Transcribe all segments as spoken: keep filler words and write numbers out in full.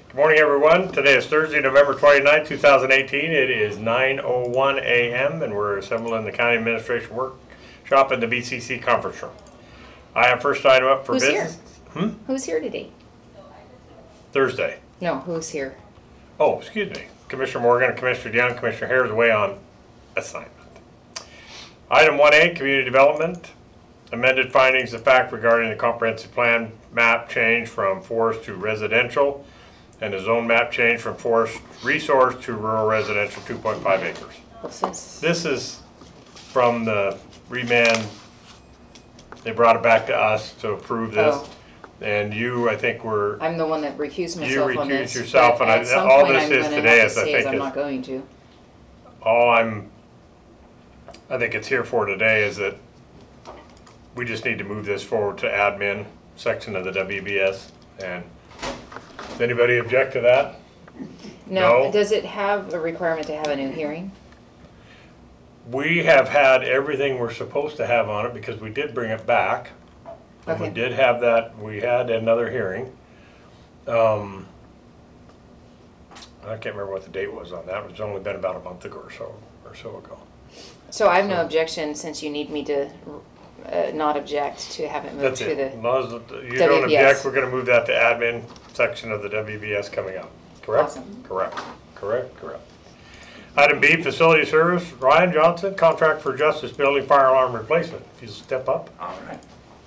Good morning, everyone. Today is Thursday, November twenty-ninth, two thousand eighteen. It is nine oh one a m and we're assembled in the County Administration Workshop in the B C C Conference Room. I have first item up for Who's business. Here? Hmm? Who's here today? Thursday. No, who's here? Oh, excuse me. Commissioner Morgan and Commissioner DeYoung. Commissioner Hare is away on assignment. Item one A, Community Development. Amended findings of fact regarding the comprehensive plan map change from forest to residential and the zone map change from forest resource to rural residential two point five acres. What's this? This is from the remand. They brought it back to us to approve this. Oh. And you, I think, were, I'm the one that recused you myself on this. recused yourself, but and I- at some all point this I'm is gonna today have is, to I say think, I'm is- not going to. all I'm, I think it's here for today is that we just need to move this forward to admin section of the W B S. And does anybody object to that? No, No. does it have a requirement to have a new hearing? We have had everything we're supposed to have on it because we did bring it back. And we Okay. did have that, we had another hearing. Um, I can't remember what the date was on that. It's only been about a month ago or so, or so ago. So I have no objection since you need me to uh, not object to have it moved That's to it. the. As long as you don't W B S. object, we're gonna move that to admin section of the W B S coming up. Correct? Awesome. Correct, correct, correct. Item B, facility service. Ryan Johnson, contract for Justice Building fire alarm replacement. If you step up. All right.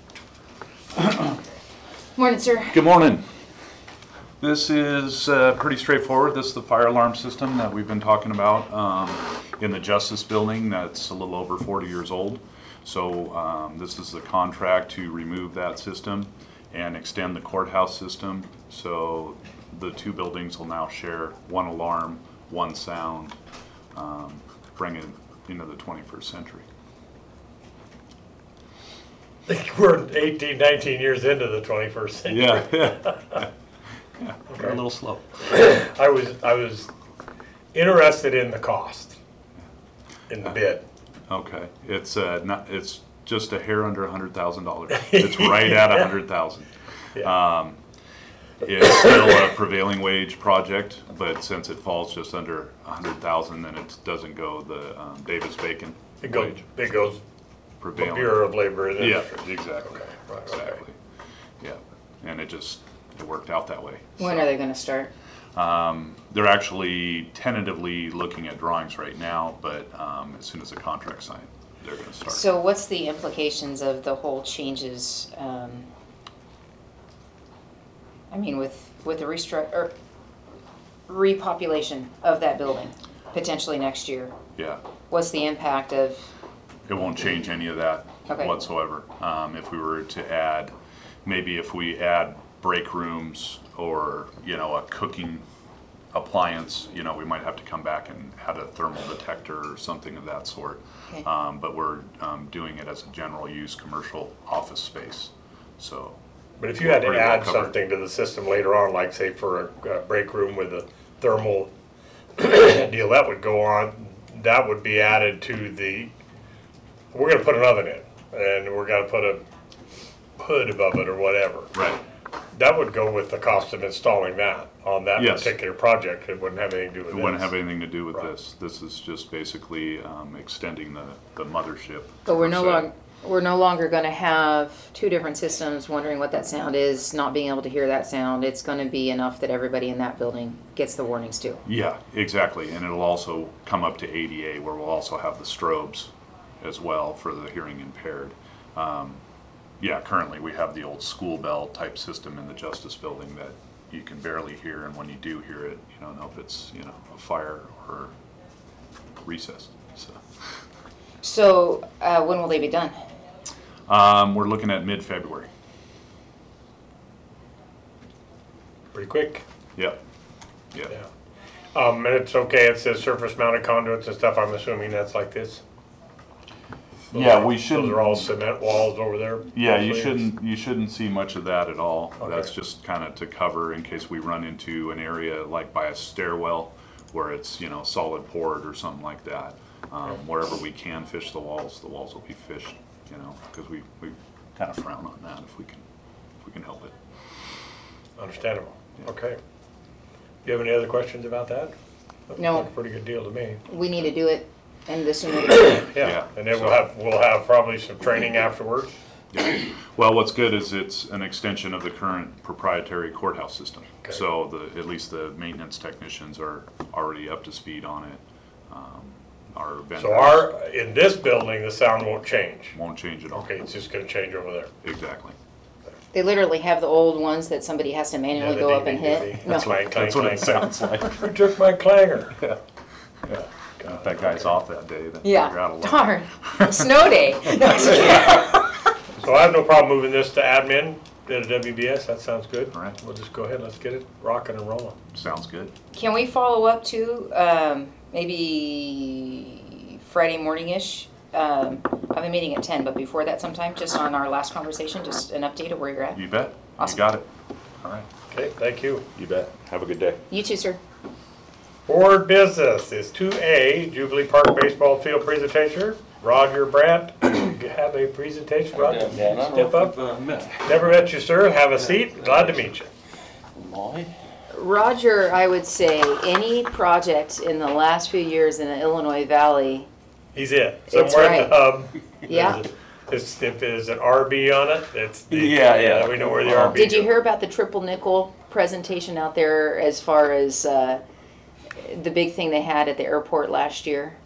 Morning, sir. Good morning. This is uh, pretty straightforward. This is the fire alarm system that we've been talking about um, in the Justice Building that's a little over forty years old. So um, this is the contract to remove that system and extend the courthouse system. So the two buildings will now share one alarm, one sound, um, bring it into the twenty-first century. I think we're eighteen, nineteen years into the twenty-first century. Yeah. yeah. We're a little slow. I was, I was interested in the cost, in the bid. Okay, it's uh, not, it's just a hair under a hundred thousand dollars. It's right at a hundred thousand. Yeah. Um, it's still a prevailing wage project, but since it falls just under a hundred thousand, then it doesn't go the um, Davis Bacon It goes, wage. it goes Prevailing. Bureau of Labor and Yeah, Industry. exactly. Okay, right, okay. Exactly. Yeah, and it just it worked out that way. When are they going to start? Um, they're actually tentatively looking at drawings right now, but um, as soon as the contract's signed, they're going to start. So what's the implications of the whole changes? Um, I mean, with with the restru- or repopulation of that building potentially next year. Yeah. What's the impact of? It won't change any of that Okay. whatsoever. Um, if we were to add, maybe if we add break rooms or, you know, a cooking appliance, you know, we might have to come back and add a thermal detector or something of that sort. Okay. Um, but we're um, doing it as a general use commercial office space. So, But if you had to Pretty well add covered. something to the system later on, like say for a, a break room with a thermal deal, that would go on, that would be added to the, we're gonna put an oven in, and we're gonna put a hood above it or whatever. right. That would go with the cost of installing that on that Yes. particular project. It wouldn't have anything to do with It this. wouldn't have anything to do with Right. this. This is just basically um, extending the, the mothership. But we're per no se. longer we're no longer going to have two different systems wondering what that sound is, not being able to hear that sound. It's going to be enough that everybody in that building gets the warnings too. Yeah, exactly, and it'll also come up to A D A where we'll also have the strobes as well for the hearing impaired. Um, yeah, currently we have the old school bell type system in the Justice Building that you can barely hear, and when you do hear it, you don't know if it's, you know, a fire or recess. So So uh, when will they be done? um, we're looking at mid-February. Pretty quick. Yep. Yep. Yeah. Um, and it's okay, it says surface mounted conduits and stuff, I'm assuming that's like this? Those Yeah, are- we shouldn't- Those are all cement walls over there? Yeah, you mostly? shouldn't you shouldn't see much of that at all. Okay. That's just kind of to cover in case we run into an area like by a stairwell where it's, you know, solid poured or something like that. Um, Okay. Wherever we can fish the walls, the walls will be fished, you know, because we, we kind of frown on that if we can if we can help it. Understandable, Yeah. okay. you have any other questions about that? Looks No. like a pretty good deal to me. We need to do it, and the sooner the better. Yeah, Yeah. and then we'll have, we'll have probably some training afterwards. Well, what's good is it's an extension of the current proprietary courthouse system. Okay. So the, at least the maintenance technicians are already up to speed on it. Um, Our vendors So our, in this building, the sound won't change. won't change at all. Okay, it's just gonna change over there. Exactly. They literally have the old ones that somebody has to manually Yeah, the go up and ding, ding, hit. ding. No. Clang, clang, That's what it clang, clang. sounds like. Who took my clanger? Yeah. Yeah. If that guy's off that day, then figure Yeah, out a lot. darn. Snow day. No, I'm just kidding. So I have no problem moving this to admin at a W B S, that sounds good. All right. We'll just go ahead, let's get it rocking and rolling. Sounds good. Can we follow up too, um, maybe Friday morning-ish? Um, I have a meeting at ten, but before that sometime, just on our last conversation, just an update of where you're at. You bet. You Awesome. got it. All right. Okay, thank you. You bet. Have a good day. You too, sir. Board business is two A, Jubilee Park Baseball Field presentation. Roger Brandt, you have a presentation, Roger? Dan, I don't Step know up. if you've, uh, met Never met you, sir. Have a seat. Glad to meet you. Molly. Roger, I would say any project in the last few years in the Illinois Valley, He's it. It's Somewhere at the right. hub. Yeah. It's, if there's an R B on it, it's. the- Yeah, yeah. We know where the R B did you is. hear about the triple nickel presentation out there as far as uh, the big thing they had at the airport last year?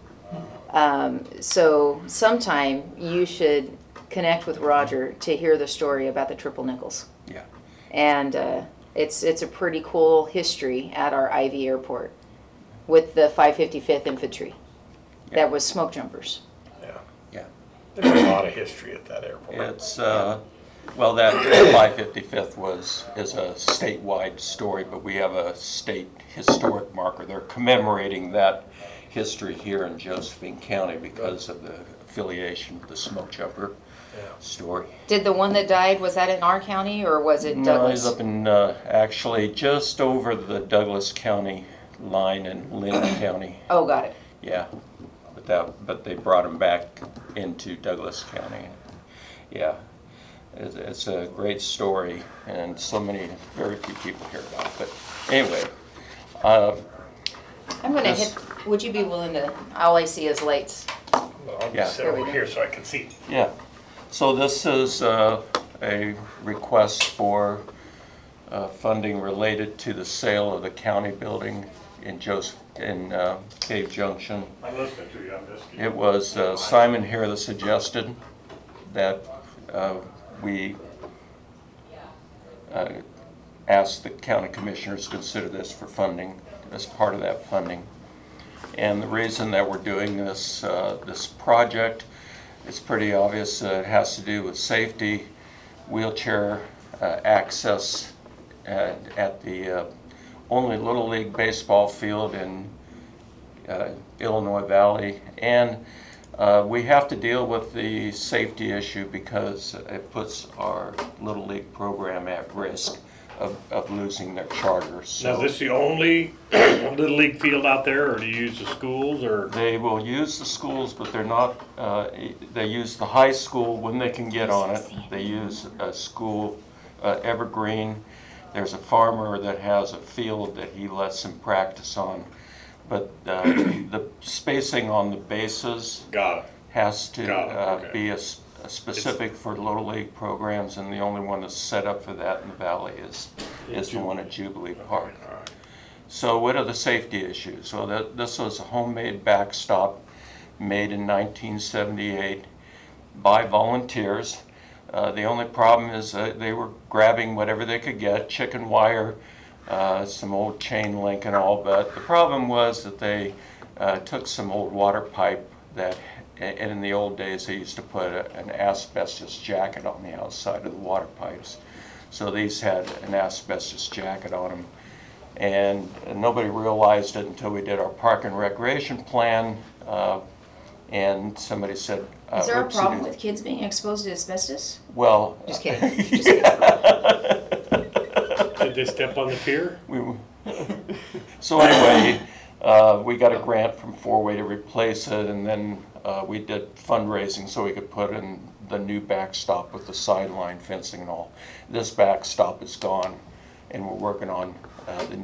Um, so sometime you should connect with Roger to hear the story about the triple nickels. Yeah. And uh, it's it's a pretty cool history at our Ivy Airport with the five fifty-fifth Infantry. That was smoke jumpers. Yeah. Yeah. There's a lot of history at that airport. It's, uh, well, that five fifty-fifth was, is a statewide story, but we have a state historic marker. They're commemorating that history here in Josephine County because of the affiliation with the smoke jumper Yeah. story. Did the one that died, was that in our county or was it No, Douglas? he's up in, uh, actually just over the Douglas County line in Lynn County. Oh, got it. Yeah, but that, but they brought him back into Douglas County. Yeah, it's, it's a great story, and so many, very few people hear about it. But anyway, uh, I'm gonna Yes. hit, would you be willing to, all I see is lights. Well, I'll Yeah. just sit over here so I can see. yeah, so this is uh, a request for uh, funding related to the sale of the county building in Joseph, in uh, Cave Junction. I'm listening to you, I'm just. It was uh, Simon here that suggested that uh, we uh, ask the county commissioners to consider this for funding, as part of that funding. And the reason that we're doing this, uh, this project, it's pretty obvious that it has to do with safety, wheelchair uh, access at, at the uh, only Little League baseball field in uh, Illinois Valley, and uh, we have to deal with the safety issue because it puts our Little League program at risk of, of losing their charter. Now, is So this the only Little League field out there, or do you use the schools, or? they will use the schools, but they're not, uh, they use the high school when they can get on it. They use a school, uh, Evergreen. There's a farmer that has a field that he lets them practice on. But uh, the spacing on the bases Got it. has to Got it, uh, okay. be a s- a specific for Little League programs, and the only one that's set up for that in the valley is, is the one at Jubilee Park. All right. So what are the safety issues? So that, this was a homemade backstop made in nineteen seventy-eight by volunteers. Uh, the only problem is that they were grabbing whatever they could get, chicken wire, uh, some old chain link and all, but the problem was that they uh, took some old water pipe that, and in the old days they used to put a, an asbestos jacket on the outside of the water pipes. So these had an asbestos jacket on them. And nobody realized it until we did our park and recreation plan, uh, and somebody said, uh, Is there a "Oopsie problem doo-" with kids being exposed to asbestos? Well. Just kidding. Just kidding. Did they step on the pier? we, so anyway, uh, we got a grant from Four-Way to replace it, and then uh, we did fundraising so we could put in the new backstop with the sideline fencing and all. This backstop is gone, and we're working on uh, the,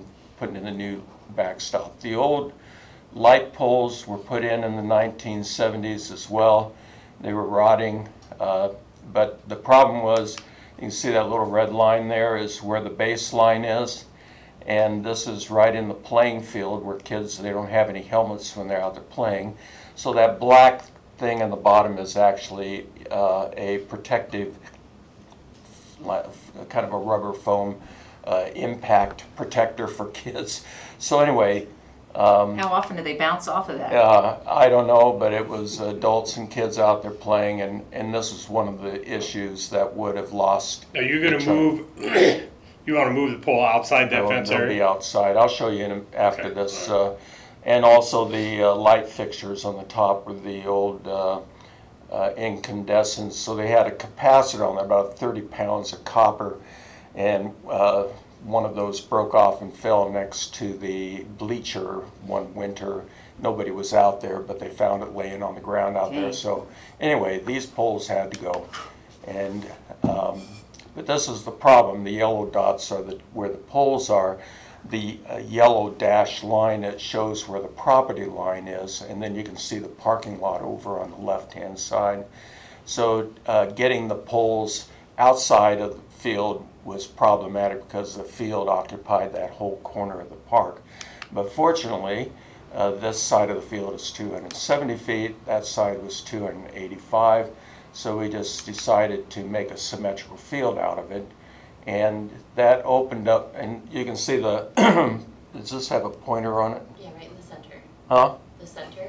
putting in the new backstop. The old light poles were put in in the nineteen seventies as well. They were rotting, uh, but the problem was, you can see that little red line there is where the base line is, and this is right in the playing field where kids, they don't have any helmets when they're out there playing. So that black thing in the bottom is actually uh, a protective, kind of a rubber foam uh, impact protector for kids. So anyway, um, How often do they bounce off of that? uh, I don't know, but it was adults and kids out there playing, and, and this is one of the issues that would have lost. Are you gonna the chunk. move, you wanna move the pole outside that They'll- fence they'll be area? outside. I'll show you in, a- after Okay, this. all Uh, and also the uh, light fixtures on the top were the old uh, uh, incandescents. So they had a capacitor on there, about thirty pounds of copper, and uh, one of those broke off and fell next to the bleacher one winter. Nobody was out there, but they found it laying on the ground out there. Dang. So anyway, these poles had to go. And um, but this is the problem. The yellow dots are the, where the poles are. The uh, yellow dashed line that shows where the property line is, and then you can see the parking lot over on the left-hand side. So uh, getting the poles outside of the field was problematic because the field occupied that whole corner of the park. But fortunately, uh, this side of the field is two hundred seventy feet, that side was two hundred eighty-five, so we just decided to make a symmetrical field out of it. And that opened up, and you can see the, does this have a pointer on it? Yeah, right in the center. Huh? The center.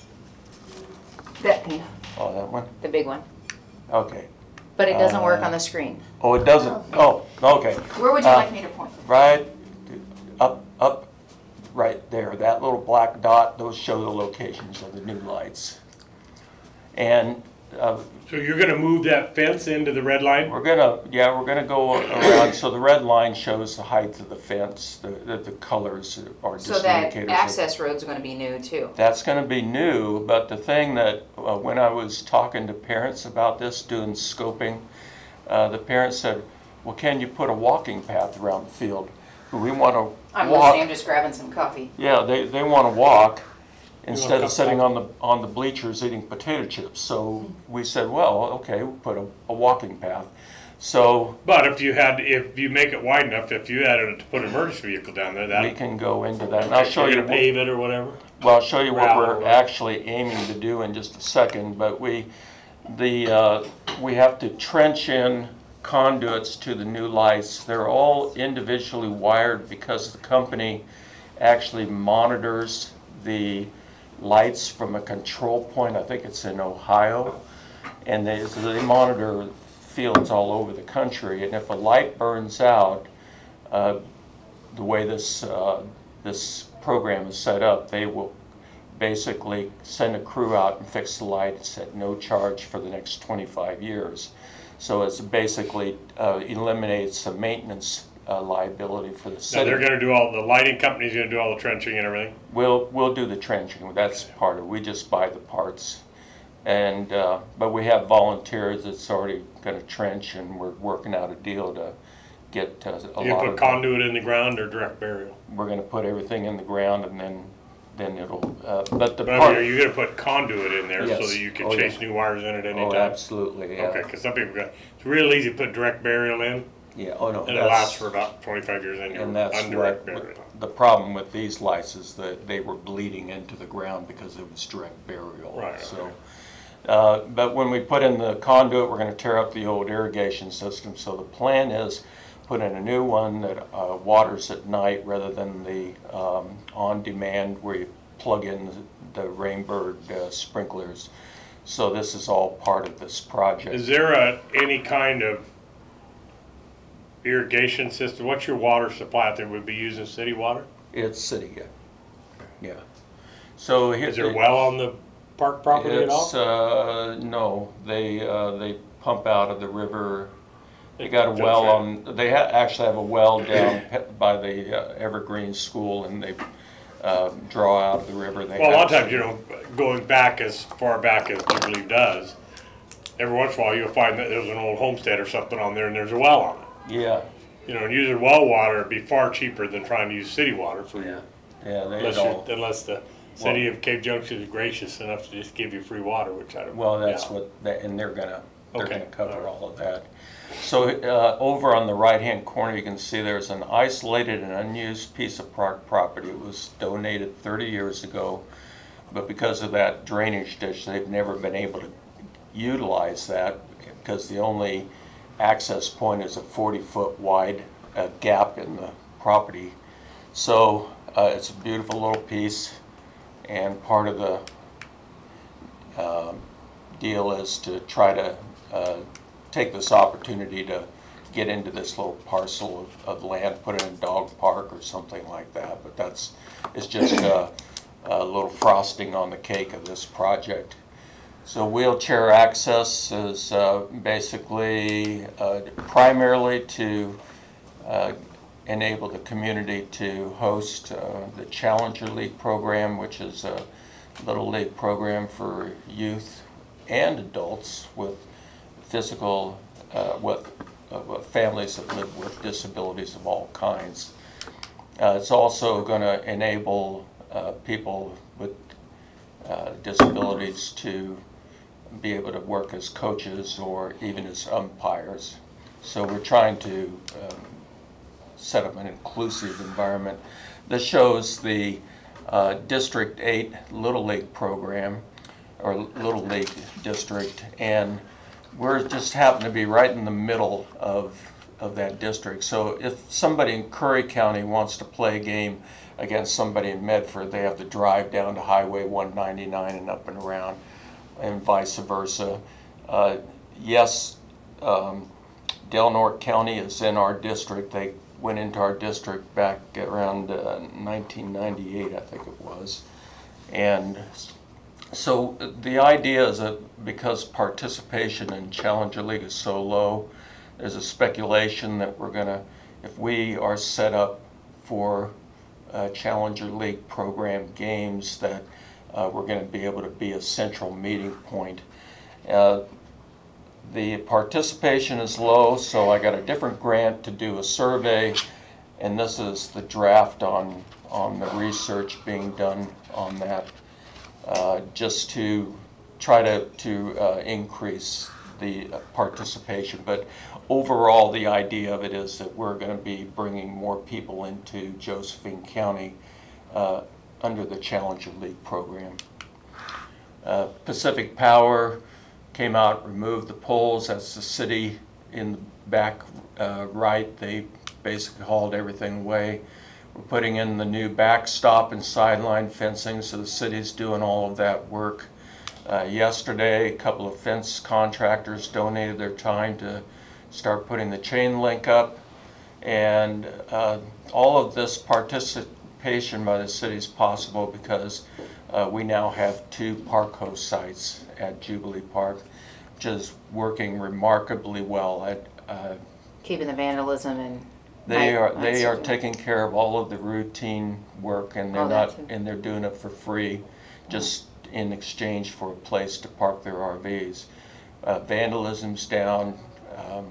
That thing, Oh, that one? the big one. Okay. But it doesn't work Uh, on the screen. Oh, it doesn't? Oh, okay. Where would you uh, like me to point? Right, up, up, right there, that little black dot, those show the locations of the new lights. And uh, So you're gonna move that fence into the red line? we're gonna, yeah, we're gonna go around, so the red line shows the height of the fence, the, the, the colors are just So that indicators. of- access road's gonna be new too. That's gonna be new, but the thing that, uh, when I was talking to parents about this, doing scoping, uh, the parents said, well, can you put a walking path around the field? We wanna I'm walk. listening, I'm just grabbing some coffee. Yeah, they, they wanna walk instead cup of sitting of on the, on the bleachers eating potato chips. So we said, well, okay, we'll put a, a walking path. So But if you had, if you make it wide enough, if you had to put an emergency vehicle down there, we that. can go into that, and I'll show You're you. gonna pave it or whatever? Well, I'll show you what Gravel, we're right? actually aiming to do in just a second, but we, the, uh, we have to trench in conduits to the new lights. They're all individually wired because the company actually monitors the lights from a control point. I think it's in Ohio. And they, so they monitor fields all over the country. And if a light burns out, uh, the way this, uh, this program is set up, they will basically send a crew out and fix the lights at no charge for the next twenty-five years. So it's basically uh, eliminates some maintenance uh, liability for the Now, city. they're gonna do all, the lighting company's gonna do all the trenching and everything? We'll, we'll do the trenching, that's part of it, we just buy the parts. And, uh, but we have volunteers that's already gonna trench, and we're working out a deal to get uh, a You lot put of. conduit in the ground or direct burial? We're gonna put everything in the ground, and then, then it'll, uh, but the But I mean, part. are you gonna put conduit in there so Yes. that you can Oh, chase yeah. new wires in at any Oh, time? absolutely, yeah. Okay, cause some people got, it's real easy to put direct burial in, Yeah, oh, no. and it that's- lasts for about twenty-five years and you're And that's on direct what, burial. the problem with these lights is that they were bleeding into the ground because it was direct burial. Right, So, okay. uh, but when we put in the conduit, we're gonna tear up the old irrigation system. So the plan is put in a new one that uh, waters at night rather than the um, on-demand where you plug in the Rainbird uh, sprinklers. So this is all part of this project. Is there a, any kind of irrigation system? What's your water supply out there? Would be using city water? It's city, yeah. Yeah. So here. Is there a well on the park property at It's, all? uh, no, they, uh, they pump out of the river. They They got a filter well it. on, they ha- actually have a well down pe- by the uh, Evergreen School, and they, uh, draw out of the river. They Well, a lot of have- times, you know, going back as far back as Jubilee does, every once in a while you'll find that there's an old homestead or something on there and there's a well on it. Yeah, you know, and using well water would be far cheaper than trying to use city water for you. Yeah, they Unless, don't. you- unless the city of Cave Junction is gracious enough to just give you free water, which I don't. Well, that's yeah. what, they- and they're gonna, they're Okay, gonna cover alright. all of that. So, uh, over on the right-hand corner, you can see there's an isolated and unused piece of park property. It was donated thirty years ago, but because of that drainage ditch, they've never been able to utilize that because the only access point is a forty-foot wide uh, gap in the property. So, uh, it's a beautiful little piece, and part of the um, deal is to try to uh, take this opportunity to get into this little parcel of, of land, put it in a dog park or something like that. But that's, it's just a, a little frosting on the cake of this project. So wheelchair access is uh, basically uh, primarily to uh, enable the community to host uh, the Challenger League program, which is a little league program for youth and adults with physical, uh, with, uh, with families that live with disabilities of all kinds. Uh, it's also going to enable uh, people with uh, disabilities to be able to work as coaches or even as umpires. So we're trying to um, set up an inclusive environment. This shows the uh, District eight Little League program, or Little League District, and we're just happen to be right in the middle of, of that district. So if somebody in Curry County wants to play a game against somebody in Medford, they have to drive down to Highway one ninety-nine and up and around, and vice versa. Uh, yes, um, Del Norte County is in our district. They went into our district back around uh, nineteen ninety-eight, I think it was. And so the idea is that because participation in Challenger League is so low, there's a speculation that we're gonna, if we are set up for uh, Challenger League program games, that uh, we're gonna be able to be a central meeting point. Uh, The participation is low, so I got a different grant to do a survey, and this is the draft on, on the research being done on that, uh, just to try to, to uh, increase the participation. But overall, the idea of it is that we're going to be bringing more people into Josephine County uh, under the Challenger League program. Uh, Pacific Power came out, removed the poles. That's the city in the back uh, right. They basically hauled everything away. We're putting in the new backstop and sideline fencing, so the city's doing all of that work. Uh, yesterday, a couple of fence contractors donated their time to start putting the chain link up. And uh, all of this participation by the city is possible because uh, we now have two park host sites at Jubilee Park, which is working remarkably well. At uh, Keeping the vandalism and. they night- are night they are surgery. taking care of all of the routine work, and they're Oh, that not too. and they're doing it for free, just in exchange for a place to park their R Vs. Uh, vandalism's down. Um,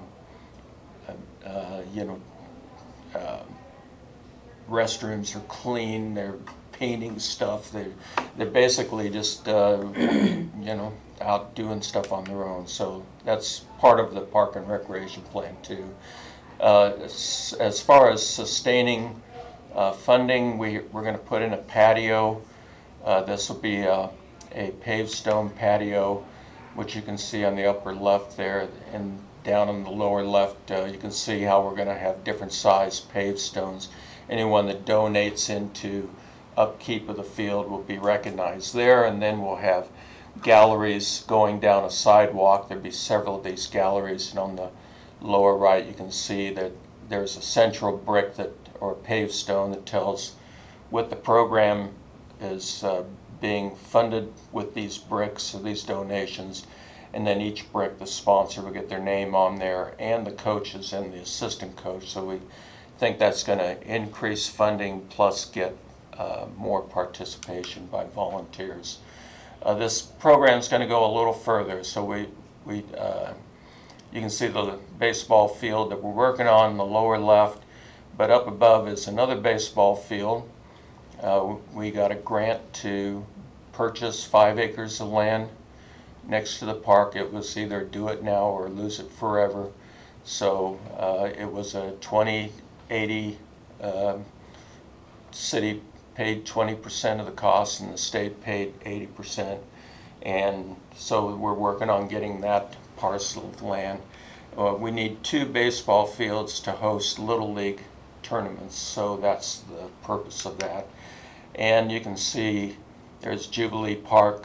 uh, you know, uh, restrooms are clean. They're painting stuff. They're they're basically just uh, you know, out doing stuff on their own. So that's part of the park and recreation plan too. Uh, as, as far as sustaining uh, funding, we we're going to put in a patio. Uh, this will be a, a paved stone patio, which you can see on the upper left there, and down on the lower left, uh, you can see how we're going to have different size paved stones. Anyone that donates into upkeep of the field will be recognized there, and then we'll have galleries going down a sidewalk. There'll be several of these galleries, and on the lower right you can see that there's a central brick that, or paved stone, that tells what the program is uh, being funded with these bricks, or these donations, and then each brick, the sponsor will get their name on there, and the coaches and the assistant coach. So we think that's going to increase funding, plus get uh, more participation by volunteers. Uh, this program is going to go a little further, so we we uh, you can see the baseball field that we're working on in the lower left, but up above is another baseball field. Uh, we got a grant to purchase five acres of land next to the park. It was either do it now or lose it forever. So uh, it was a twenty eighty, uh, city paid twenty percent of the cost and the state paid eighty percent. And so we're working on getting that parcel of land. Uh, we need two baseball fields to host Little League tournaments, so that's the purpose of that. And you can see there's Jubilee Park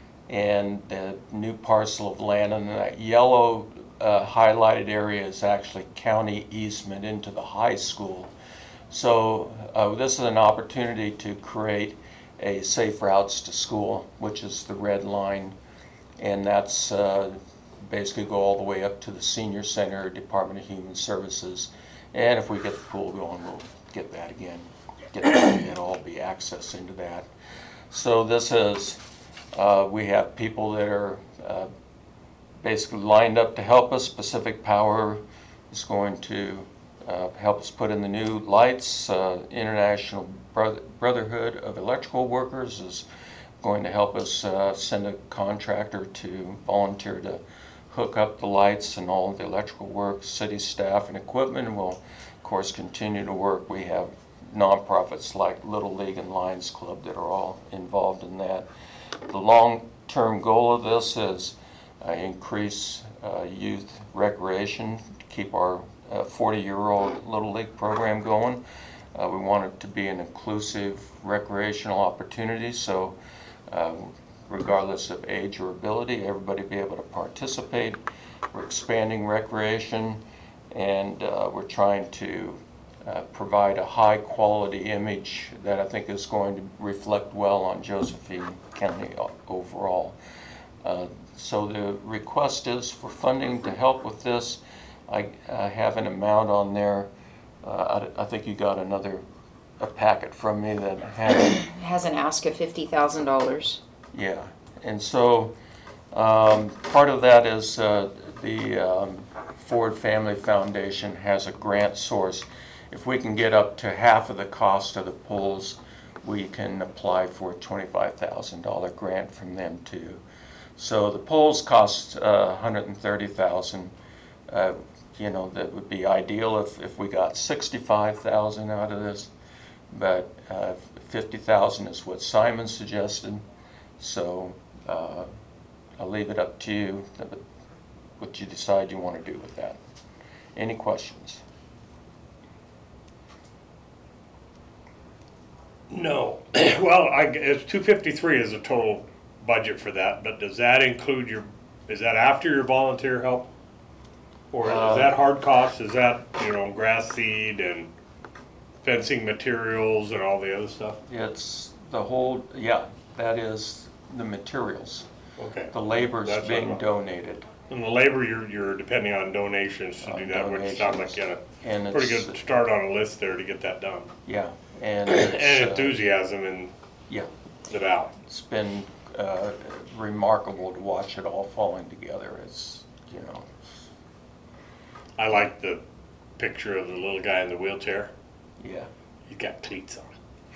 and the new parcel of land, and that yellow uh, highlighted area is actually county easement into the high school. So uh, this is an opportunity to create a safe routes to school, which is the red line, and that's uh, basically go all the way up to the senior center, Department of Human Services, and if we get the pool going, we'll get that again. Get that, it'll all be access into that. So this is, uh, we have people that are uh, basically lined up to help us. Pacific Power is going to uh, help us put in the new lights. Uh, International Brother- Brotherhood of Electrical Workers is going to help us uh, send a contractor to volunteer to hook up the lights and all of the electrical work. City staff and equipment will, of course, continue to work. We have nonprofits like Little League and Lions Club that are all involved in that. The long-term goal of this is uh, increase uh, youth recreation, to keep our forty-year-old uh, Little League program going. Uh, we want it to be an inclusive recreational opportunity, so uh, regardless of age or ability, everybody be able to participate. We're expanding recreation, and uh, we're trying to uh, provide a high quality image that I think is going to reflect well on Josephine County overall. Uh, so the request is for funding to help with this. I, I have an amount on there. Uh, I, I think you got another a packet from me that had It has an ask of fifty thousand dollars. yeah, and so um, part of that is uh, the um, Ford Family Foundation has a grant source. If we can get up to half of the cost of the poles, we can apply for a twenty-five thousand dollars grant from them too. So the poles cost uh, one hundred thirty thousand dollars. Uh, you know, that would be ideal if, if we got sixty-five thousand dollars out of this, but uh, fifty thousand dollars is what Simon suggested. So uh, I'll leave it up to you, what you decide you want to do with that. Any questions? No. Well, I, it's two fifty-three is a total budget for that, but does that include your, is that after your volunteer help? Or is Um, that hard costs? Is that, you know, grass seed and fencing materials and all the other stuff? It's the whole, yeah, that is the materials. Okay. The labor's That's being what- donated. And the labor, you're, you're depending on donations to On do that, which sounds like you got And a pretty it's- good start on a list there to get that done. Yeah, and And it's, uh, enthusiasm in yeah, the valley. it's been uh, remarkable to watch it all falling together. It's, you know, I like the picture of the little guy in the wheelchair. yeah. He's got cleats on.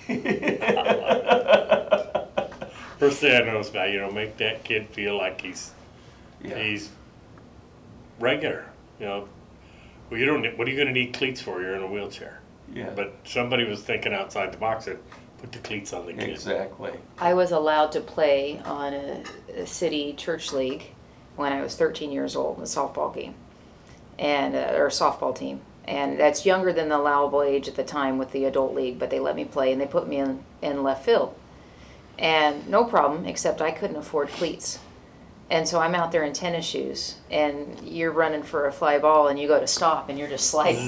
First thing I noticed about, you know, make that kid feel like he's Yeah. he's regular. You know, well, you don't. What are you going to need cleats for? You're in a wheelchair. Yeah. But somebody was thinking outside the box and put the cleats on the kid. Exactly. I was allowed to play on a, a city church league when I was thirteen years old, a softball game, and uh, or a softball team, and that's younger than the allowable age at the time with the adult league. But they let me play, and they put me in in left field, and no problem, except I couldn't afford cleats, and so I'm out there in tennis shoes, and you're running for a fly ball, and you go to stop, and you're just sliding.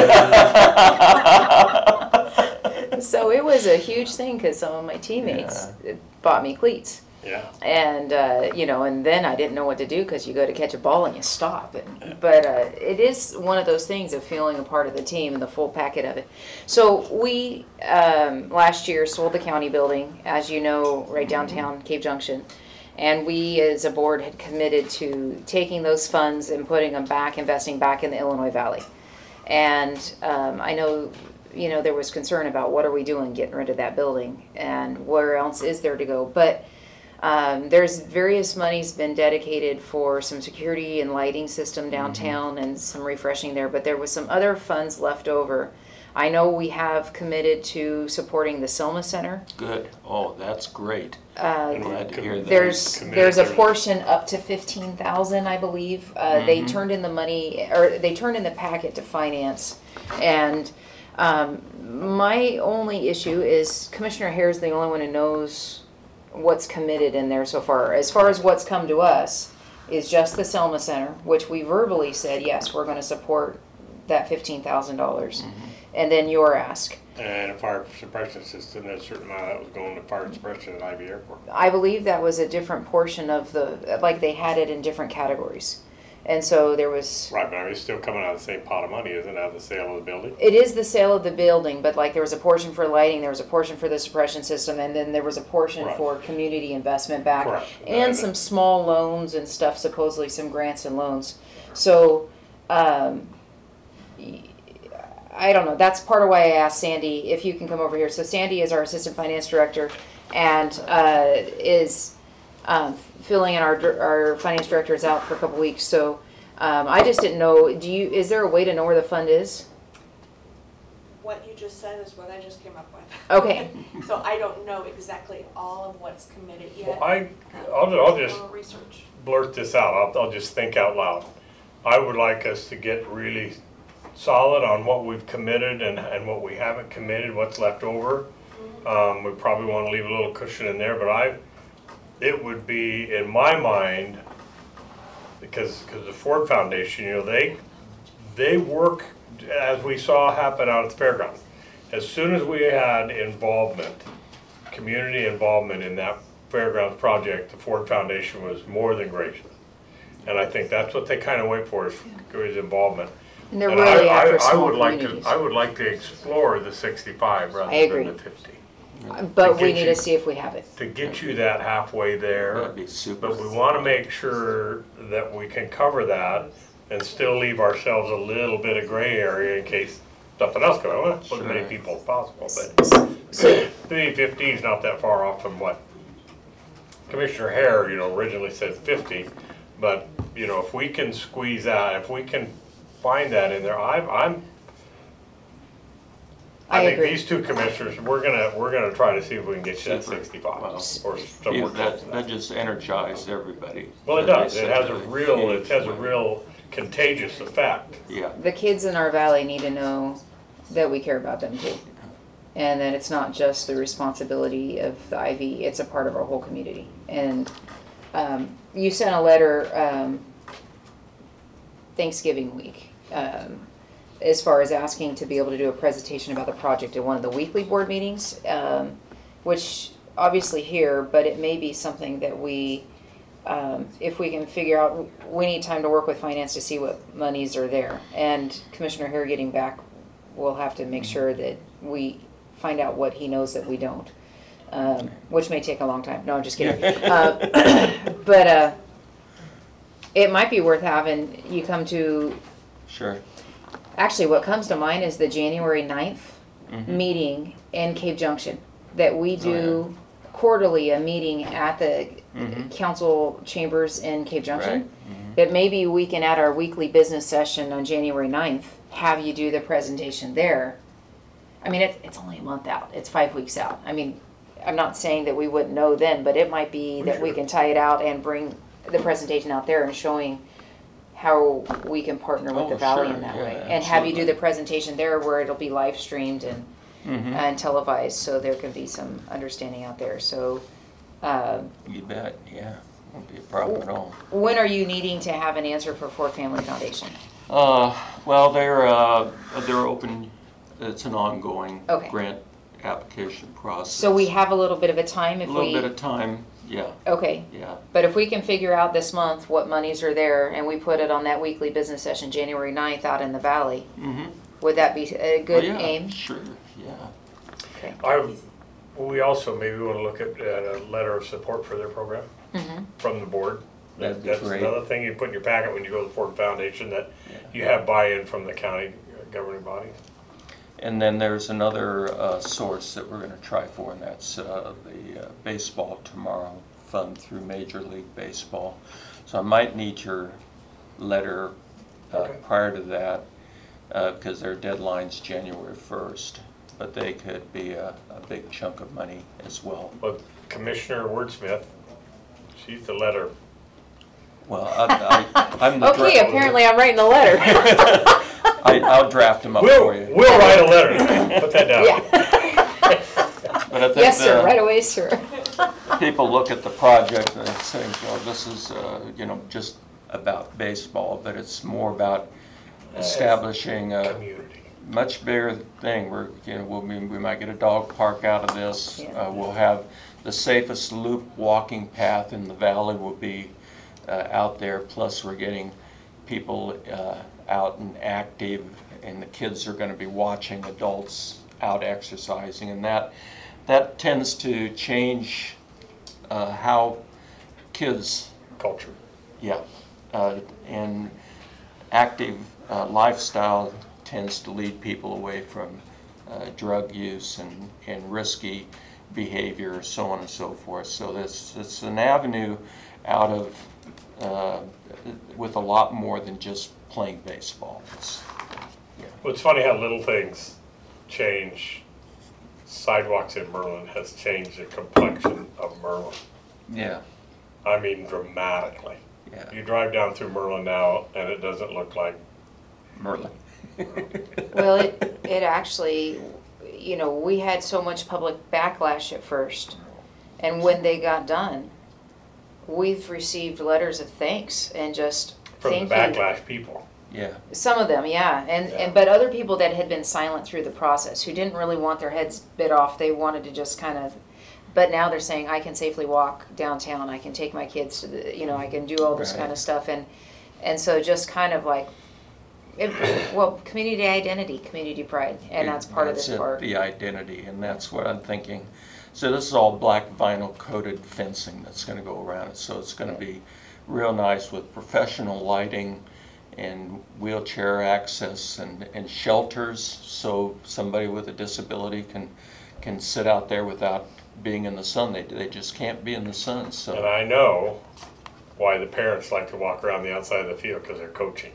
So it was a huge thing because some of my teammates bought me cleats. Yeah. And, uh, you know, and then I didn't know what to do because you go to catch a ball and you stop. And, but uh, it is one of those things of feeling a part of the team and the full packet of it. So we, um, last year, sold the county building, as you know, right downtown Cave Junction. And we, as a board, had committed to taking those funds and putting them back, investing back in the Illinois Valley. And um, I know, you know, there was concern about what are we doing getting rid of that building and where else is there to go. But um, there's various monies been dedicated for some security and lighting system downtown mm-hmm. and some refreshing there. But there was some other funds left over. I know we have committed to supporting the Selma Center. Good. Oh, that's great. Uh, I'm glad to hear that. There's there's a portion up to fifteen thousand, I believe. Uh, mm-hmm. They turned in the money, or they turned in the packet to finance. And um, my only issue is Commissioner Hare is the only one who knows what's committed in there so far. As far as what's come to us is just the Selma Center, which we verbally said, yes, we're going to support that fifteen thousand dollars. Mm-hmm. And then your ask. And a fire suppression system, there's a certain amount that was going to fire suppression at Ivy Airport. I believe that was a different portion of the, like they had it in different categories. And so there was... Right, but I mean, it's still coming out of the same pot of money, isn't it, out of the sale of the building? It is the sale of the building, but like there was a portion for lighting, there was a portion for the suppression system, and then there was a portion right. for community investment back. Correct. And some small loans and stuff, supposedly some grants and loans. So... Um, I don't know. That's part of why I asked Sandy if you can come over here. So Sandy is our assistant finance director, and uh, is um, filling in. Our our finance director is out for a couple weeks. So um, I just didn't know. Do you? Is there a way to know where the fund is? What you just said is what I just came up with. Okay. So I don't know exactly all of what's committed yet. Well, I, I'll, I'll just research. blurt this out. I'll, I'll just think out loud. I would like us to get really solid on what we've committed and, and what we haven't committed, what's left over. Um, we probably want to leave a little cushion in there, but I, it would be, in my mind, because because the Ford Foundation, you know, they they work, as we saw happen out at the fairgrounds. As soon as we had involvement, community involvement in that fairgrounds project, the Ford Foundation was more than gracious. And I think that's what they kind of wait for, is, is involvement. And they're And really I, after I, I small would like to, communities. I would like to explore the sixty-five I rather agree. than the fifty. But to we get need you- to see if we have it. To get you that halfway there, That'd be super. but we want to make sure that we can cover that and still leave ourselves a little bit of gray area in case something else goes. Well, put as many Sure. people as possible, but three fifty is not that far off from what Commissioner Hare, you know, originally said fifty. But, you know, if we can squeeze out, if we can find that in there, I'm, I'm, I I think agree. these two commissioners, we're gonna, we're gonna try to see if we can get you that Super. sixty-five Wow. or Yeah, somewhere close that, to that that. just energized everybody. Well, it That does. they It said has a that real, it has a huge- real contagious effect. Yeah, The kids in our valley need to know that we care about them too. And that it's not just the responsibility of the I V, it's a part of our whole community. And um, you sent a letter um, Thanksgiving week um, as far as asking to be able to do a presentation about the project at one of the weekly board meetings, um, which obviously here, but it may be something that we, um, if we can figure out, we need time to work with finance to see what monies are there. And Commissioner Hare getting back, we'll have to make sure that we find out what he knows that we don't, um, which may take a long time. No, I'm just kidding. uh, but uh, it might be worth having you come to, sure. actually what comes to mind is the January ninth Mhm. meeting in Cape Junction that we Oh, do quarterly, a meeting at the Mhm. council chambers in Cape Junction. Right. Mhm. But maybe we can, at our weekly business session on January ninth, have you do the presentation there. I mean, it's, it's only a month out. It's five weeks out. I mean, I'm not saying that we wouldn't know then, but it might be that we Sure. can tie it out and bring the presentation out there and showing how we can partner with Oh, the valley sure. in that Yeah, way. And have you do absolutely. the presentation there where it'll be live streamed and, Mhm. and televised, so there can be some understanding out there. So, um, You bet, yeah, won't be a problem at all. when are you needing to have an answer for Ford Family Foundation? Uh, well, they're, uh, they're open, it's an ongoing Okay. grant application process. So we have a little bit of a time A if little bit we, of time, yeah, okay. yeah. But if we can figure out this month what monies are there and we put it on that weekly business session, January ninth, out in the valley, Mm-hmm. would that be a good aim? Sure, yeah. Okay. I, we also maybe want to look at, at a letter of support for their program. from the board. That'd be That's great. another thing you put in your packet when you go to the Ford Foundation, that Yeah. you have buy-in from the county governing body. And then there's another uh, source that we're going to try for, and that's uh, the uh, Baseball Tomorrow Fund through Major League Baseball. So I might need your letter uh, Okay. prior to that, because their deadline's January first, but they could be a, a big chunk of money as well. But Commissioner Wordsmith, she's the letter. Well, I, I, I'm the Okay, dra- apparently I'm writing a letter. I, I'll draft them up We'll, for you. we'll write a letter, put that down. Yeah. But I think Yes, sir, the- right away, sir. people look at the project and they think, well, this is, uh, you know, just about baseball, but it's more about establishing a Community. much bigger thing. We're, you know, we'll, we we might get a dog park out of this. Yeah. Uh, we'll have the safest loop walking path in the valley will be uh, out there. Plus, we're getting people uh, out and active, and the kids are going to be watching adults out exercising, and that that tends to change uh, how kids, Culture. yeah, uh, and active uh, lifestyle tends to lead people away from uh, drug use and, and risky behavior, so on and so forth. So this it's an avenue out of uh, with a lot more than just playing baseball. It's, Well, it's funny how little things change. Sidewalks in Merlin has changed the complexion of Merlin. yeah, I mean dramatically. yeah, You drive down through Merlin now and it doesn't look like, Merlin. Well, it, it actually, you know, we had so much public backlash at first. And when they got done, we've received letters of thanks and just from the thank you. backlash people. Yeah, Some of them, yeah, and, Yeah. and but other people that had been silent through the process, who didn't really want their heads bit off, they wanted to just kind of, but now they're saying, I can safely walk downtown, I can take my kids to the, you know, I can do all this Right. kind of stuff, and and so just kind of like, it, well, community identity, community pride, and that's part of this That's it, part. the identity, and that's what I'm thinking. So this is all black vinyl coated fencing that's going to go around it. So it's going to be real nice with professional lighting and wheelchair access and, and shelters, so somebody with a disability can can sit out there without being in the sun. They they just can't be in the sun. And So I know why the parents like to walk around the outside of the field, because they're coaching.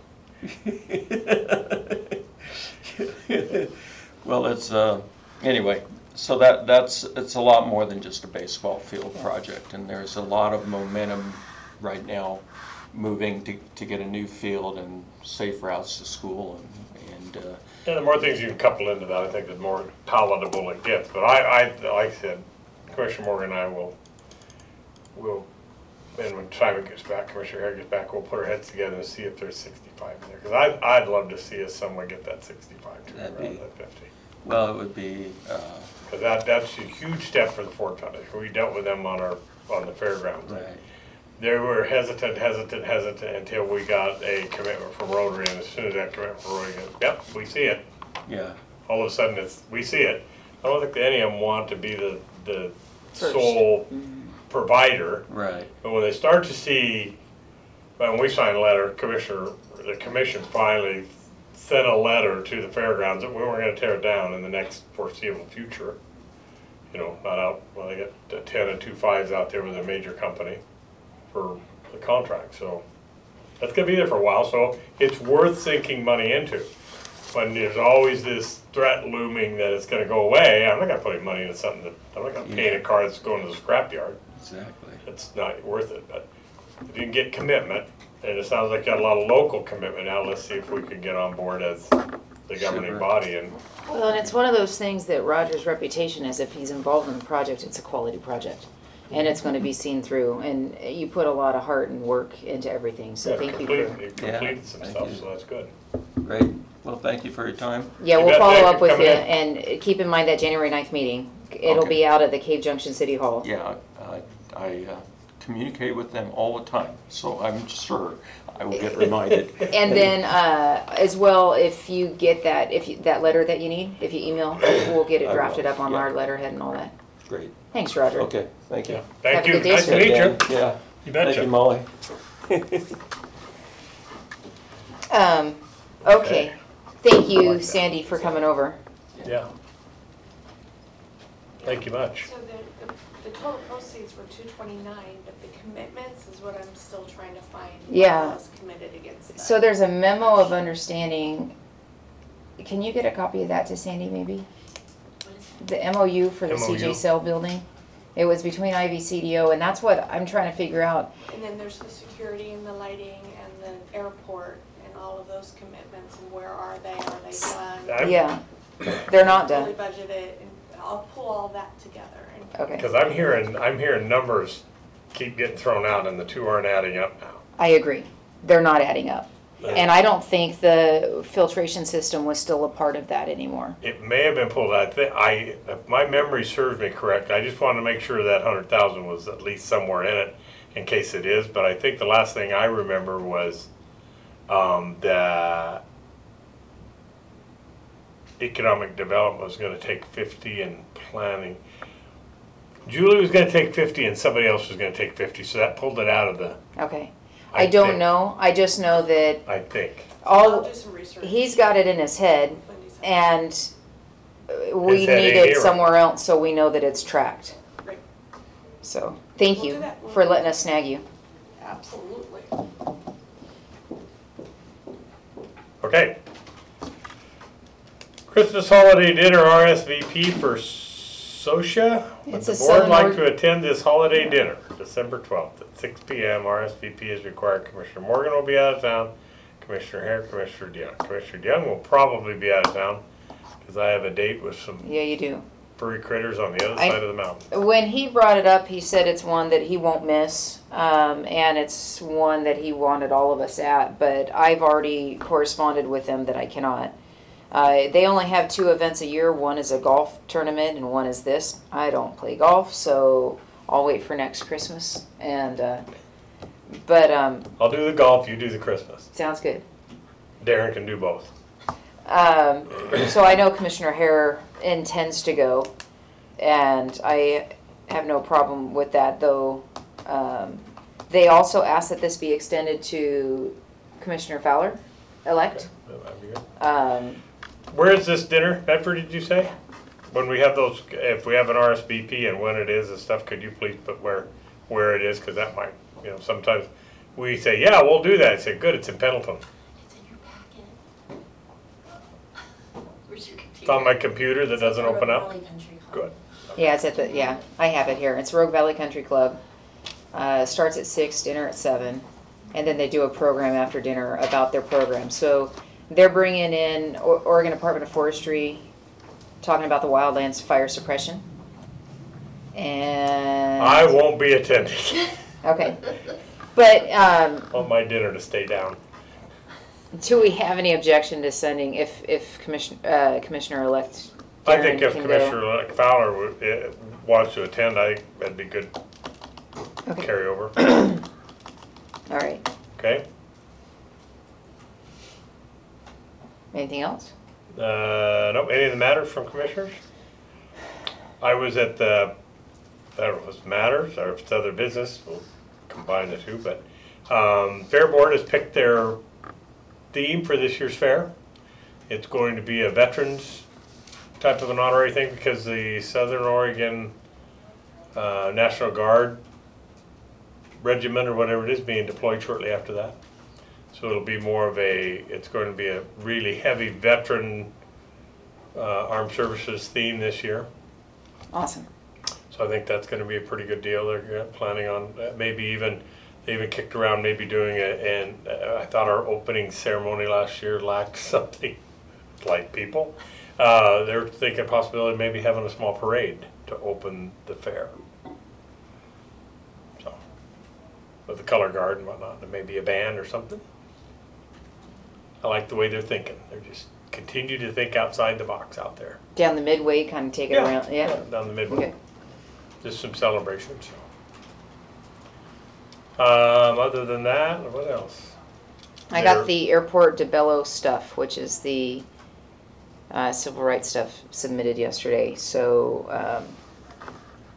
well, it's uh, anyway. So that that's it's a lot more than just a baseball field project, and there's a lot of momentum right now moving to, to get a new field and safe routes to school and, and uh, And the more things you can couple into that, I think the more palatable it gets. But I, I, like I said, Commissioner Morgan and I will, will, and when Simon gets back, Commissioner Hare gets back, we'll put our heads together and see if there's sixty-five in there. Because I, I'd love to see us somewhere get that sixty-five to That'd around be- that fifty. well, it would be uh, Because that, that's a huge step for the Ford Foundation. We dealt with them on our, on the fairgrounds. right. They were hesitant, hesitant, hesitant until we got a commitment from Rotary, and as soon as that commitment from Rotary goes, yep, we see it. Yeah, All of a sudden, it's, we see it. I don't think any of them want to be the, the First. sole provider, right. but when they start to see, when we signed a letter, Commissioner, the commission finally sent a letter to the fairgrounds that we weren't gonna tear it down in the next foreseeable future. You know, not out, well, they got a ten and two fives out there with a major company for the contract, so that's gonna be there for a while, so it's worth sinking money into. When there's always this threat looming that it's gonna go away, I'm not gonna put any money into something that, I'm not gonna paint a car that's going to the scrapyard. Exactly. It's not worth it, but if you can get commitment, and it sounds like you got a lot of local commitment now, let's see if we can get on board as the governing Super. body and, Well, and it's one of those things that Roger's reputation is, if he's involved in the project, it's a quality project. And it's gonna be seen through, and you put a lot of heart and work into everything, so yeah, thank you complete, for. it Yeah, completed some thank stuff, you. so that's good. Great. Well, thank you for your time. Yeah, You we'll bet, follow thank up you with for you, coming and keep in mind that January ninth meeting. It'll Okay. be out at the Cave Junction City Hall. Yeah, I, I uh, communicate with them all the time, so I'm sure I will get reminded. And then, uh, as well, if you get that, if you, that letter that you need, if you email, we'll get it I will, drafted up on yeah. our letterhead and all that. great. Thanks, Roger. Okay, thank you. Yeah. Thank Have a you. good day, Nice sir. to meet you. Dan, Yeah. You Thank betcha. you, Molly. Um, okay. Thank I you, like that. Sandy, for coming over. Yeah. Thank you much. So the, the, the total proceeds were two twenty-nine, but the commitments is what I'm still trying to find. what Yeah. was committed against that. So there's a memo of understanding. Can you get a copy of that to Sandy, maybe? The M O U for the C J M O U. Cell building. It was between I V C D O, and that's what I'm trying to figure out. And then there's the security and the lighting and the airport and all of those commitments and where are they, are they done? I'm- Yeah, they're not Fully done. budgeted, and I'll pull all that together and Okay, Because I'm hearing, I'm hearing numbers keep getting thrown out and the two aren't adding up now. I agree. They're not adding up. And I don't think the filtration system was still a part of that anymore. It may have been pulled, I think, I, if my memory serves me correct, I just wanted to make sure that hundred thousand was at least somewhere in it, in case it is, but I think the last thing I remember was, um, that economic development was gonna take fifty and planning. Julie was gonna take fifty and somebody else was gonna take fifty, so that pulled it out of the, Okay. I I don't think. know. I just know that I think. I'll all, do some research. he's got it in his head, Wendy's- and uh, we His head need ain't it here. somewhere else so we know that it's tracked. Great. So, thank We'll do you that. We'll for do letting that. us snag you. Absolutely. Okay. Christmas holiday dinner R S V P for Socia. Would It's the a board Southern like Org- to attend this holiday dinner, December twelfth at six P M? R S V P is required. Commissioner Morgan will be out of town. Commissioner Hare, Commissioner DeYoung. Commissioner DeYoung will probably be out of town because I have a date with some Yeah, you do. furry critters on the other I- side of the mountain. When he brought it up, he said it's one that he won't miss, um, and it's one that he wanted all of us at, but I've already corresponded with them that I cannot. Uh, they only have two events a year. One is a golf tournament and one is this. I don't play golf, so I'll wait for next Christmas. And, uh, but, um, I'll do the golf, you do the Christmas. sounds good. Darren can do both. Um, so I know Commissioner Hare intends to go, and I have no problem with that, though. Um, they also asked that this be extended to Commissioner Fowler, elect. That'd be good. Um, Where is this dinner? Bedford, did you say? When we have those, if we have an R S V P and when it is and stuff, could you please put where, where it is? Because that might, you know, sometimes we say, yeah, we'll do that. I say, good, it's in Pendleton. It's in your packet. Where's your computer? It's on my computer that doesn't open up. Valley Country Club. Good. yeah, it's at the, yeah, I have it here. It's Rogue Valley Country Club. Uh, starts at six, dinner at seven, and then they do a program after dinner about their program. So they're bringing in O- Oregon Department of Forestry, talking about the wildlands fire suppression. And I won't be attending. okay, but um, I want my dinner to stay down. do we have any objection to sending if if commission uh, Commissioner elect? I think Darren if can go? Commissioner Fowler would, uh, wants to attend, I think that'd be good Okay. carryover. All right. Okay? Anything else? Uh, nope, any of the matters from commissioners? I was at the, I don't know if it's matters or if it's other business, we'll combine the two, but, um, Fair Board has picked their theme for this year's fair. It's going to be a veterans type of an honorary thing because the Southern Oregon, uh, National Guard regiment or whatever it is being deployed shortly after that. So it'll be more of a, it's going to be a really heavy veteran uh, armed services theme this year. Awesome. So I think that's going to be a pretty good deal. They're uh, planning on uh, maybe even, they even kicked around maybe doing it. And uh, I thought our opening ceremony last year lacked something like people. Uh, they're thinking possibility of maybe having a small parade to open the fair. So, with the color guard and whatnot, and maybe a band or something. I like the way they're thinking. They're just continue to think outside the box out there. Down the midway, kind of take it around. Yeah. Down the midway. Okay. Just some celebrations. Um, other than that, what else? I There- got the airport DeBello stuff, which is the uh, civil rights stuff submitted yesterday. So um,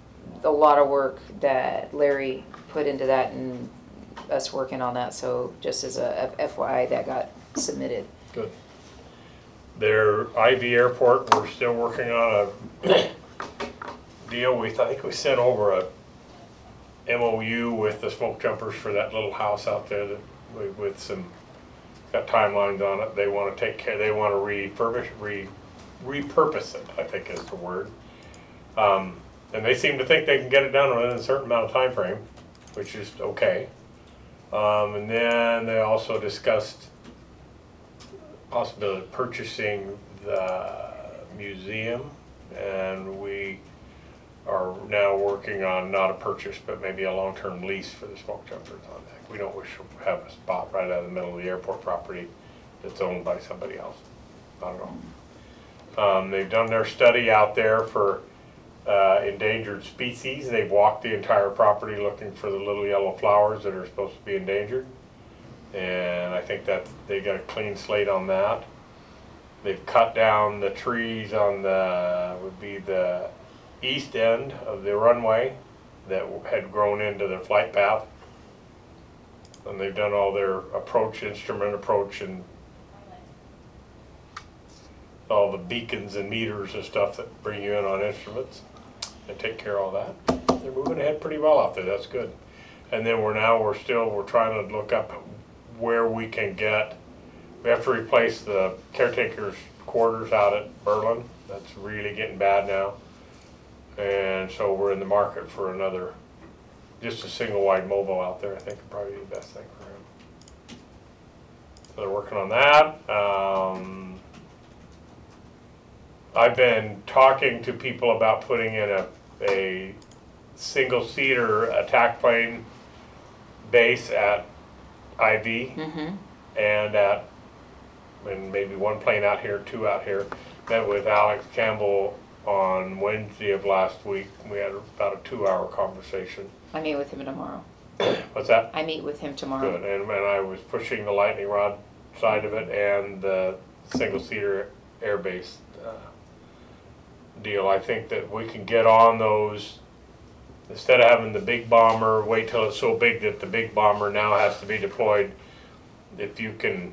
a lot of work that Larry put into that and us working on that, so just as a F Y I, that got submitted. Good. Their I V airport, we're still working on a deal. We, I think we sent over a M O U with the smoke jumpers for that little house out there that, with, with some, got timelines on it. They wanna take care, they wanna refurbish, re, repurpose it, I think is the word. Um, and they seem to think they can get it done within a certain amount of time frame, which is okay. Um, and then they also discussed possibility of purchasing the museum, and we are now working on not a purchase, but maybe a long-term lease for the smoke jumpers on that. We don't wish to have a spot right out of the middle of the airport property that's owned by somebody else, not at all. Um, they've done their study out there for uh, endangered species. They've walked the entire property looking for the little yellow flowers that are supposed to be endangered. And I think that they got a clean slate on that. They've cut down the trees on the, would be the east end of the runway that had grown into the flight path. And they've done all their approach, instrument approach, and all the beacons and meters and stuff that bring you in on instruments. They take care of all that. They're moving ahead pretty well out there, that's good. And then we're now, we're still, we're trying to look up where we can get, we have to replace the caretaker's quarters out at Berlin. That's really getting bad now. And so we're in the market for another, just a single wide mobile out there, I think would probably be the best thing for him. So they're working on that. Um, I've been talking to people about putting in a, a single-seater attack plane base at I V Mm-hmm. and at, and maybe one plane out here, two out here. Met with Alex Campbell on Wednesday of last week. We had about a two-hour conversation. I meet with him tomorrow. What's that? I meet with him tomorrow. Good, and, and I was pushing the lightning rod side of it and the single-seater air base uh, deal. I think that we can get on those, instead of having the big bomber wait till it's so big that the big bomber now has to be deployed. If you can,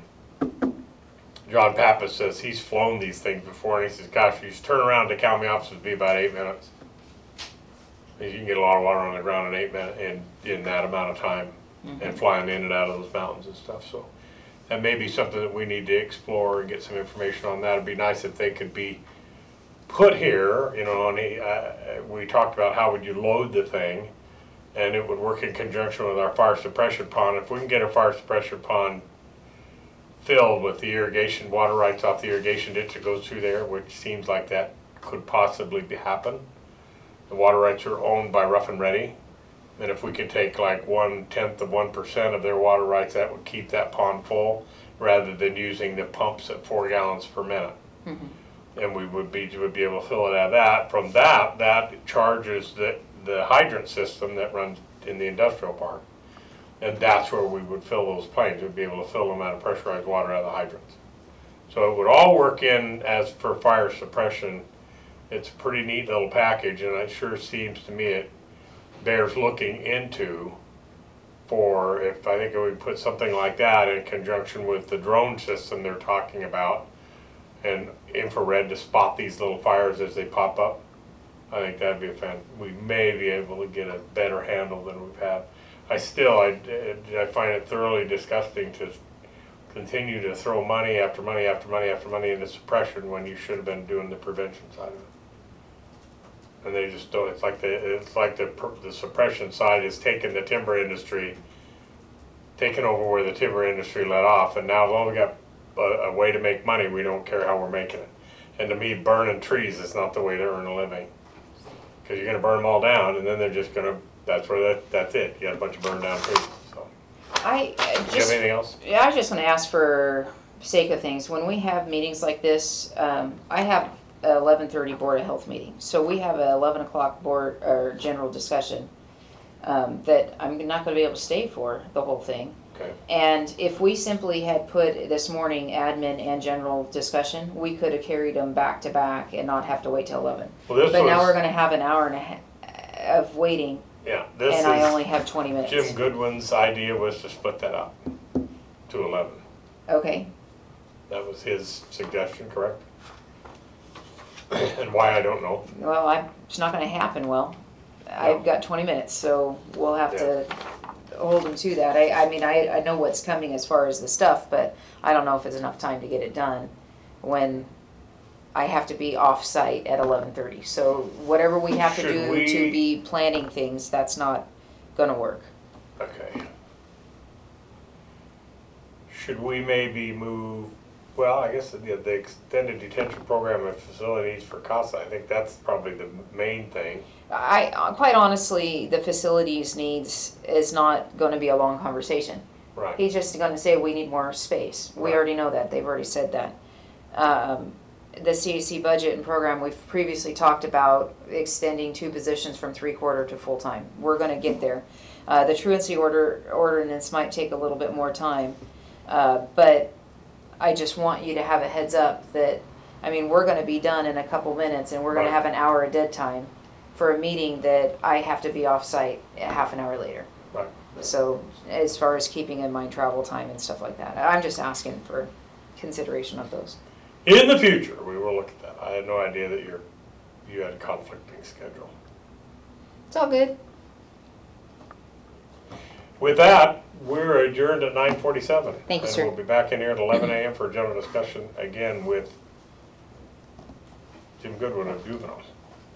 John Pappas says he's flown these things before, and he says, gosh, you just turn around to Calmy opposite would be about eight minutes. You can get a lot of water on the ground in eight minutes in, in that amount of time, mm-hmm. and flying in and out of those mountains and stuff. So that may be something that we need to explore and get some information on that. It'd be nice if they could be put here, you know, on the, uh, we talked about how would you load the thing, and it would work in conjunction with our fire suppression pond. If we can get a fire suppression pond filled with the irrigation, water rights off the irrigation ditch that goes through there, which seems like that could possibly be happen. The water rights are owned by Rough and Ready, and if we could take like one tenth of one percent of their water rights, that would keep that pond full, rather than using the pumps at four gallons per minute. Mm-hmm. And we would be would be able to fill it out of that. From that, that charges the the hydrant system that runs in the industrial park, and that's where we would fill those planes. We'd be able to fill them out of pressurized water out of the hydrants. So it would all work in as for fire suppression. It's a pretty neat little package, and it sure seems to me it bears looking into. For if I think if we put something like that in conjunction with the drone system they're talking about, and infrared to spot these little fires as they pop up, I think that'd be a fan. We may be able to get a better handle than we've had. I still, I, I find it thoroughly disgusting to continue to throw money after money after money after money into suppression when you should have been doing the prevention side of it. And they just don't. It's like the it's like the the suppression side is taking the timber industry, taking over where the timber industry let off, and now as long as we got a, a way to make money, we don't care how we're making it. And to me, burning trees is not the way to earn a living, because you're going to burn them all down, and then they're just going to. That's where that that's it. You got a bunch of burned down trees. So. I uh, just. Do you have anything else? Yeah, I was just going to ask for sake of things. When we have meetings like this, um, I have a eleven thirty Board of Health meeting, so we have a eleven o'clock board or general discussion um, that I'm not going to be able to stay for the whole thing. Okay. And if we simply had put this morning admin and general discussion, we could have carried them back to back and not have to wait till eleven. Well, this but was, now we're going to have an hour and a half, of waiting, Yeah, this and I only is, have twenty minutes. Jim Goodwin's idea was to split that up to eleven. Okay, That was his suggestion, correct? And why, I don't know. well, I, it's not gonna happen well. I've got twenty minutes, so we'll have to hold him to that. I, I mean, I, I know what's coming as far as the stuff, but I don't know if it's enough time to get it done when I have to be off-site at eleven thirty. So whatever we have to Should do we- to be planning things, that's not gonna work. Okay. Should we maybe move, well, I guess the, the extended detention program and facilities for CASA, I think that's probably the main thing. I, quite honestly, the facilities needs is not gonna be a long conversation. Right. He's just gonna say we need more space. We Right. already know that, they've already said that. Um, the C A C budget and program, we've previously talked about extending two positions from three-quarter to full-time. We're gonna get there. Uh, the truancy order, ordinance might take a little bit more time, uh, but I just want you to have a heads up that, I mean, we're gonna be done in a couple minutes and we're gonna Right. have an hour of dead time for a meeting that I have to be off-site a half an hour later. Right. So as far as keeping in mind travel time and stuff like that, I'm just asking for consideration of those. In the future, we will look at that. I had no idea that you're, you had a conflicting schedule. It's all good. With that, we're adjourned at nine forty-seven. Thank you, sir. And we'll be back in here at eleven a m for a general discussion again with Jim Goodwin of Juvenile.